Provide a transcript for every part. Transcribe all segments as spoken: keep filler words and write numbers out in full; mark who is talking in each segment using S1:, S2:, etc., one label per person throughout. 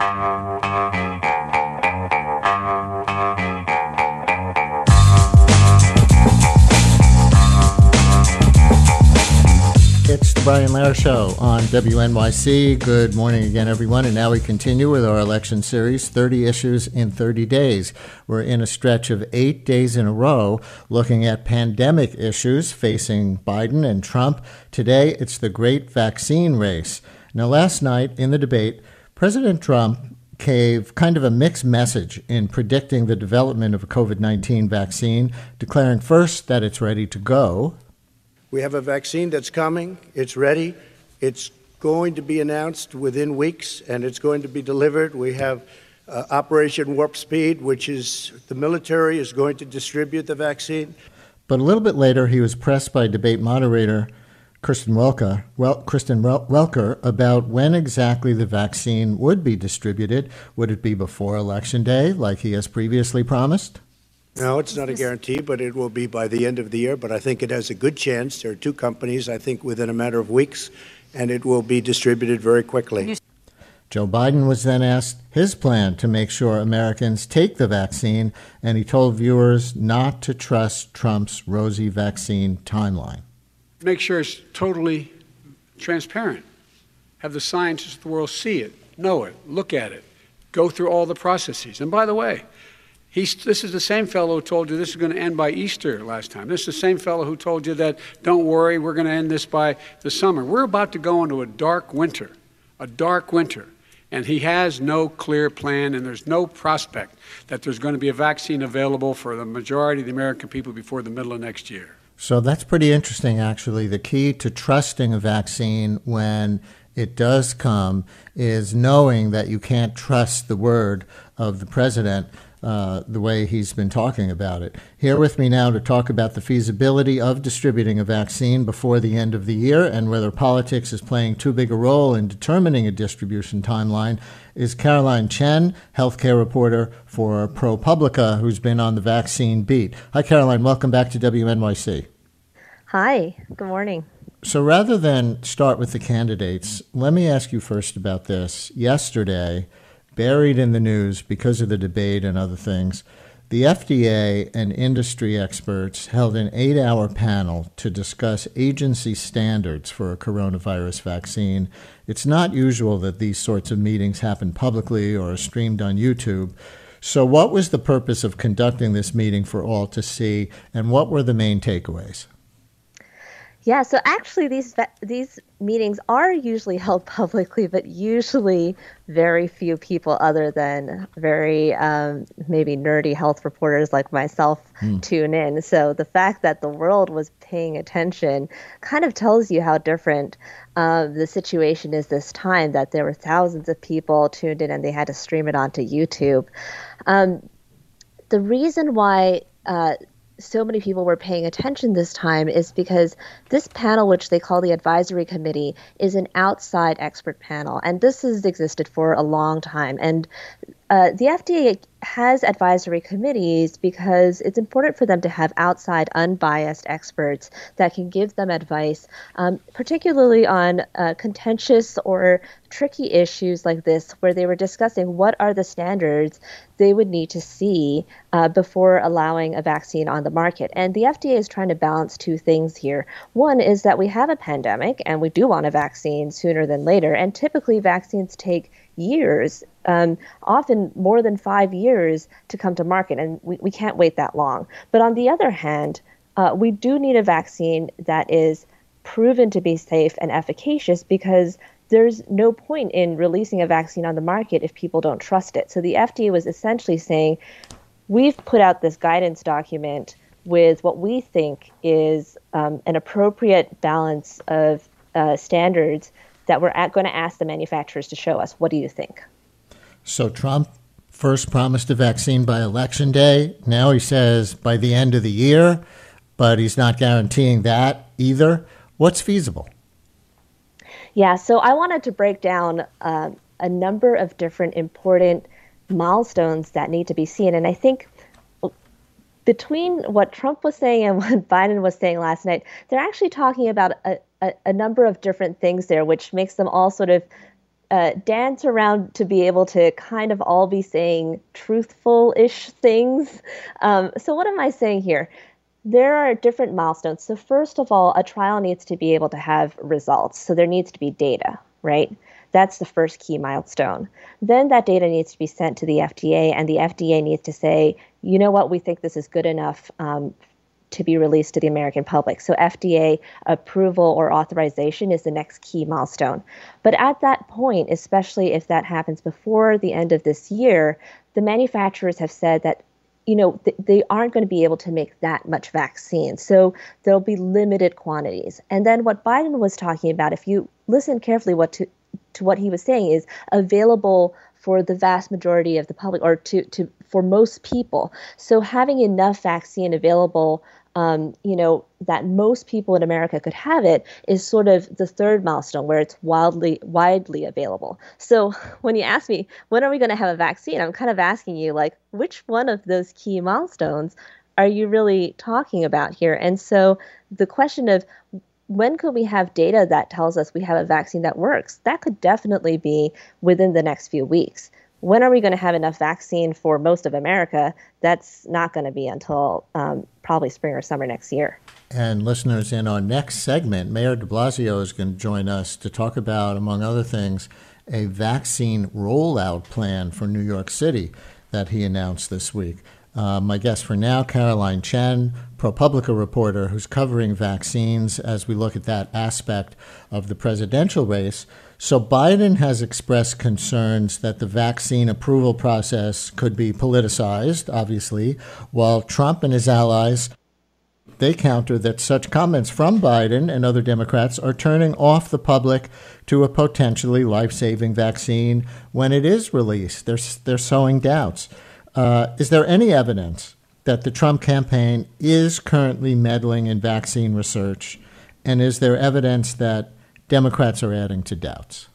S1: It's the Brian Lehrer Show on W N Y C. Good morning again, everyone. And now we continue with our election series, thirty Issues in thirty days. We're in a stretch of eight days in a row looking at pandemic issues facing Biden and Trump. Today, it's the great vaccine race. Now, last night in the debate, President Trump gave kind of a mixed message in predicting the development of a COVID nineteen vaccine, declaring first that it's ready to go.
S2: We have a vaccine that's coming. It's ready. It's going to be announced within weeks, and it's going to be delivered. We have uh, Operation Warp Speed, which is the military is going to distribute the vaccine.
S1: But a little bit later, he was pressed by debate moderator Kristen Welker, well, Kristen Welker about when exactly the vaccine would be distributed. Would it be before Election Day, like he has previously promised?
S2: No, it's not a guarantee, but it will be by the end of the year. But I think it has a good chance. There are two companies, I think, within a matter of weeks, and it will be distributed very quickly.
S1: Joe Biden was then asked his plan to make sure Americans take the vaccine, and he told viewers not to trust Trump's rosy vaccine timeline.
S3: Make sure it's totally transparent. Have the scientists of the world see it, know it, look at it, go through all the processes. And by the way, He's, this is the same fellow who told you this is going to end by Easter last time. This is the same fellow who told you that, don't worry, we're going to end this by the summer. We're about to go into a dark winter, a dark winter. And he has no clear plan, and there's no prospect that there's going to be a vaccine available for the majority of the American people before the middle of next year.
S1: So that's pretty interesting, actually. The key to trusting a vaccine when it does come is knowing that you can't trust the word of the president Uh, the way he's been talking about it. Here with me now to talk about the feasibility of distributing a vaccine before the end of the year and whether politics is playing too big a role in determining a distribution timeline is Caroline Chen, healthcare reporter for ProPublica, who's been on the vaccine beat. Hi, Caroline. Welcome back to W N Y C.
S4: Hi. Good morning.
S1: So rather than start with the candidates, let me ask you first about this. Yesterday, buried in the news because of the debate and other things, the F D A and industry experts held an eight-hour panel to discuss agency standards for a coronavirus vaccine. It's not usual that these sorts of meetings happen publicly or are streamed on YouTube. So what was the purpose of conducting this meeting for all to see, and what were the main takeaways?
S4: Yeah, so actually these these meetings are usually held publicly, but usually very few people other than very um, maybe nerdy health reporters like myself mm. tune in. So the fact that the world was paying attention kind of tells you how different uh, the situation is this time, that there were thousands of people tuned in and they had to stream it onto YouTube. Um, the reason why uh, so many people were paying attention this time is because this panel, which they call the advisory committee, is an outside expert panel. And this has existed for a long time. And uh, the F D A has advisory committees because it's important for them to have outside unbiased experts that can give them advice, um, particularly on uh, contentious or tricky issues like this, where they were discussing what are the standards they would need to see uh, before allowing a vaccine on the market. And the F D A is trying to balance two things here. One is that we have a pandemic and we do want a vaccine sooner than later. And typically vaccines take years, um, often more than five years to come to market. And we, we can't wait that long. But on the other hand, uh, we do need a vaccine that is proven to be safe and efficacious, because there's no point in releasing a vaccine on the market if people don't trust it. So the F D A was essentially saying, we've put out this guidance document with what we think is um, an appropriate balance of uh, standards that we're going to ask the manufacturers to show us. What do you think?
S1: So Trump first promised a vaccine by Election Day. Now he says by the end of the year, but he's not guaranteeing that either. What's feasible?
S4: Yeah, so I wanted to break down uh, a number of different important milestones that need to be seen. And I think between what Trump was saying and what Biden was saying last night, they're actually talking about a, a, a number of different things there, which makes them all sort of uh, dance around to be able to kind of all be saying truthful-ish things. Um, so what am I saying here? There are different milestones. So first of all, a trial needs to be able to have results. So there needs to be data, right? That's the first key milestone. Then that data needs to be sent to the F D A, and the F D A needs to say, you know what, we think this is good enough um, to be released to the American public. So F D A approval or authorization is the next key milestone. But at that point, especially if that happens before the end of this year, the manufacturers have said that you know, th- they aren't going to be able to make that much vaccine. So there'll be limited quantities. And then what Biden was talking about, if you listen carefully what to, to what he was saying, is available for the vast majority of the public, or to, to for most people. So having enough vaccine available, um, you know, that most people in America could have it is sort of the third milestone where it's wildly, widely available. So when you ask me, when are we going to have a vaccine? I'm kind of asking you, like, which one of those key milestones are you really talking about here? And so the question of when could we have data that tells us we have a vaccine that works? That could definitely be within the next few weeks. When are we going to have enough vaccine for most of America? That's not going to be until um, probably spring or summer next year.
S1: And listeners, in our next segment, Mayor de Blasio is going to join us to talk about, among other things, a vaccine rollout plan for New York City that he announced this week. Uh, my guest for now, Caroline Chen, ProPublica reporter who's covering vaccines as we look at that aspect of the presidential race. So Biden has expressed concerns that the vaccine approval process could be politicized, obviously, while Trump and his allies, they counter that such comments from Biden and other Democrats are turning off the public to a potentially life-saving vaccine when it is released. They're, they're sowing doubts. Uh, is there any evidence that the Trump campaign is currently meddling in vaccine research? And is there evidence that Democrats are adding to doubts?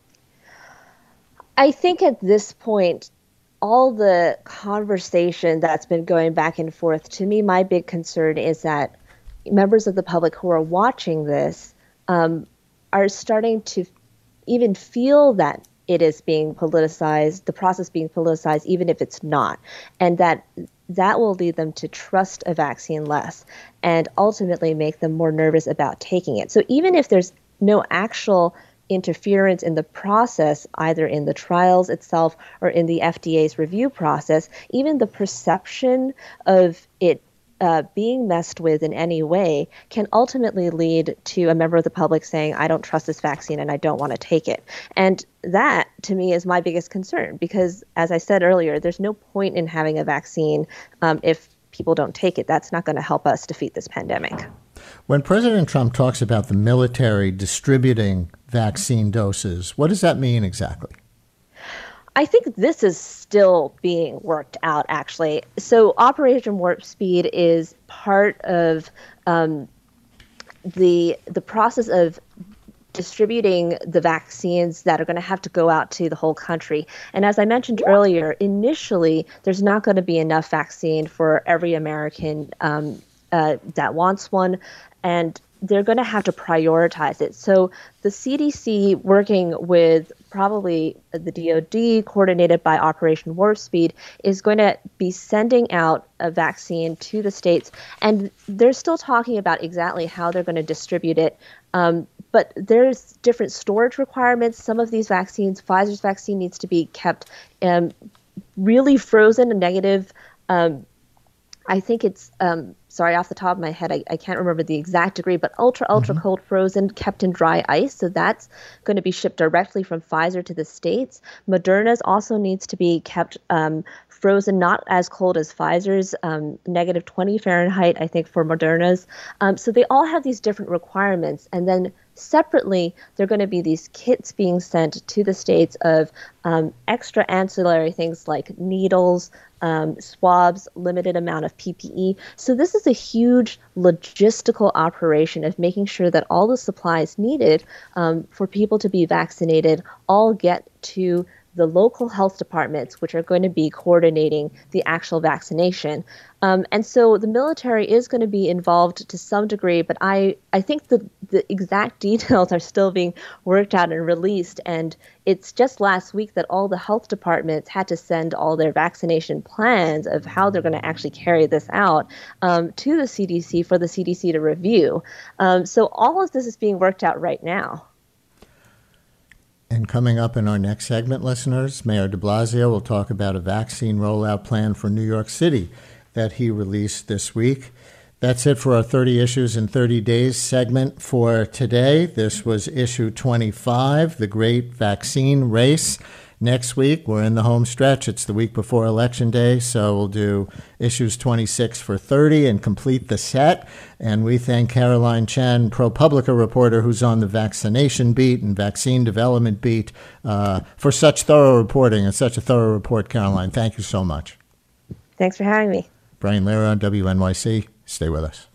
S4: I think at this point, all the conversation that's been going back and forth, to me, my big concern is that members of the public who are watching this um, are starting to even feel that it is being politicized, the process being politicized, even if it's not, and that that will lead them to trust a vaccine less and ultimately make them more nervous about taking it. So even if there's no actual interference in the process, either in the trials itself or in the F D A's review process, even the perception of it uh, being messed with in any way can ultimately lead to a member of the public saying, I don't trust this vaccine and I don't want to take it. And that, to me, is my biggest concern because, as I said earlier, there's no point in having a vaccine um, if people don't take it. That's not going to help us defeat this pandemic.
S1: When President Trump talks about the military distributing vaccine doses, what does that mean exactly?
S4: I think this is still being worked out, actually. So Operation Warp Speed is part of um, the the process of distributing the vaccines that are going to have to go out to the whole country. And as I mentioned earlier, initially, there's not going to be enough vaccine for every American um, uh, that wants one. And they're going to have to prioritize it. So the C D C, working with probably the D O D, coordinated by Operation Warp Speed, is going to be sending out a vaccine to the states. And they're still talking about exactly how they're going to distribute it. Um, but there's different storage requirements. Some of these vaccines, Pfizer's vaccine needs to be kept um, really frozen, a negative um I think it's, um, sorry, off the top of my head, I, I can't remember the exact degree, but ultra, ultra mm-hmm. cold frozen, kept in dry ice. So that's going to be shipped directly from Pfizer to the States. Moderna's also needs to be kept um, frozen, not as cold as Pfizer's, um, negative twenty Fahrenheit, I think, for Moderna's. Um, so they all have these different requirements. And then separately, there are going to be these kits being sent to the states of um, extra ancillary things like needles, um, swabs, limited amount of P P E. So this is a huge logistical operation of making sure that all the supplies needed um, for people to be vaccinated all get to the local health departments, which are going to be coordinating the actual vaccination. Um, and so the military is going to be involved to some degree, but I, I think the, the exact details are still being worked out and released. And it's just last week that all the health departments had to send all their vaccination plans of how they're going to actually carry this out um, to the C D C for the C D C to review. Um, so all of this is being worked out right now.
S1: And coming up in our next segment, listeners, Mayor de Blasio will talk about a vaccine rollout plan for New York City that he released this week. That's it for our thirty Issues in thirty Days segment for today. This was issue twenty-five, The Great Vaccine Race. Next week, we're in the home stretch. It's the week before Election Day, so we'll do issues twenty-six for thirty and complete the set. And we thank Caroline Chen, ProPublica reporter who's on the vaccination beat and vaccine development beat, uh, for such thorough reporting and such a thorough report, Caroline. Thank you so much.
S4: Thanks for having me.
S1: Brian Lehrer on W N Y C. Stay with us.